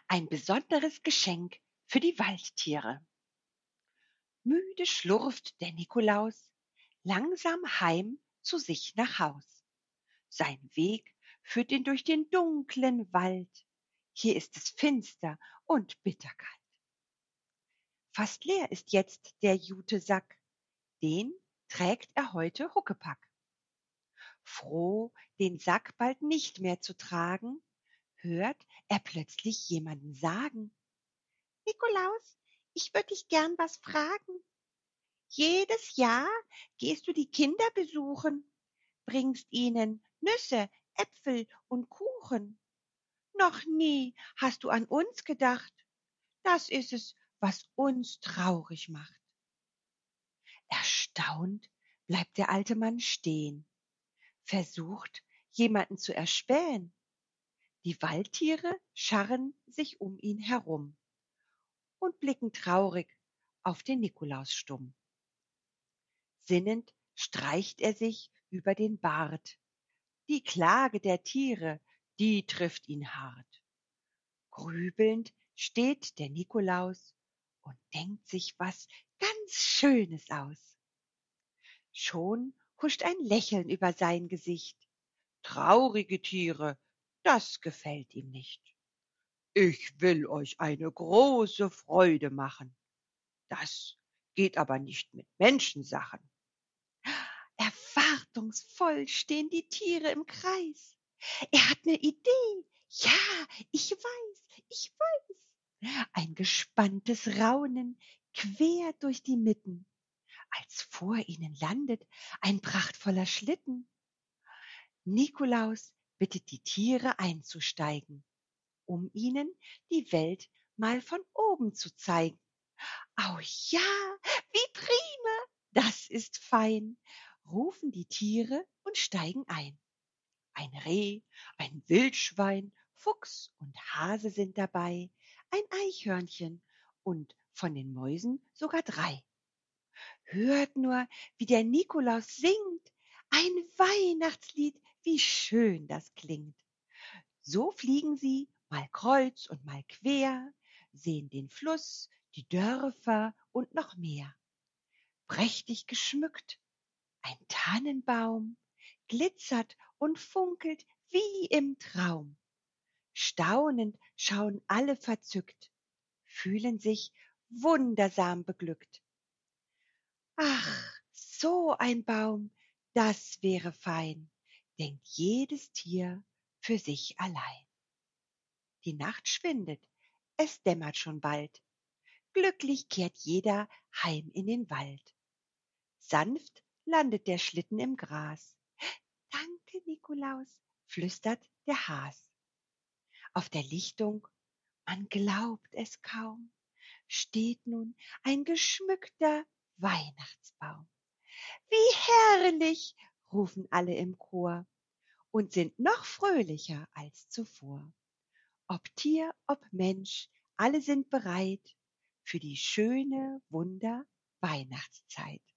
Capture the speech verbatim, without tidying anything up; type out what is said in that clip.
Ein besonderes Geschenk für die Waldtiere. Müde schlurft der Nikolaus langsam heim zu sich nach Haus. Sein Weg führt ihn durch den dunklen Wald. Hier ist es finster und bitterkalt. Fast leer ist jetzt der Jutesack, den trägt er heute Huckepack. Froh, den Sack bald nicht mehr zu tragen, hört er plötzlich jemanden sagen: Nikolaus, ich würde dich gern was fragen. Jedes Jahr gehst du die Kinder besuchen, bringst ihnen Nüsse, Äpfel und Kuchen. Noch nie hast du an uns gedacht. Das ist es, was uns traurig macht. Erstaunt bleibt der alte Mann stehen, versucht, jemanden zu erspähen. Die Waldtiere scharren sich um ihn herum und blicken traurig auf den Nikolaus stumm. Sinnend streicht er sich über den Bart. Die Klage der Tiere, die trifft ihn hart. Grübelnd steht der Nikolaus und denkt sich was ganz Schönes aus. Schon huscht ein Lächeln über sein Gesicht. Traurige Tiere, das gefällt ihm nicht. Ich will euch eine große Freude machen. Das geht aber nicht mit Menschensachen. Erwartungsvoll stehen die Tiere im Kreis. Er hat ne Idee. Ja, ich weiß, ich weiß. Ein gespanntes Raunen quer durch die Mitten, als vor ihnen landet ein prachtvoller Schlitten. Nikolaus bittet die Tiere einzusteigen, um ihnen die Welt mal von oben zu zeigen. Au ja, wie prima, das ist fein, rufen die Tiere und steigen ein. Ein Reh, ein Wildschwein, Fuchs und Hase sind dabei, ein Eichhörnchen und von den Mäusen sogar drei. Hört nur, wie der Nikolaus singt, ein Weihnachtslied, wie schön das klingt. So fliegen sie mal kreuz und mal quer, sehen den Fluss, die Dörfer und noch mehr. Prächtig geschmückt, ein Tannenbaum glitzert und funkelt wie im Traum. Staunend schauen alle verzückt, fühlen sich wundersam beglückt. Ach, so ein Baum, das wäre fein, denkt jedes Tier für sich allein. Die Nacht schwindet, es dämmert schon bald. Glücklich kehrt jeder heim in den Wald. Sanft landet der Schlitten im Gras. Danke, Nikolaus, flüstert der Has. Auf der Lichtung, man glaubt es kaum, steht nun ein geschmückter Weihnachtsbaum. Wie herrlich, rufen alle im Chor und sind noch fröhlicher als zuvor. Ob Tier, ob Mensch, alle sind bereit für die schöne Wunder Weihnachtszeit.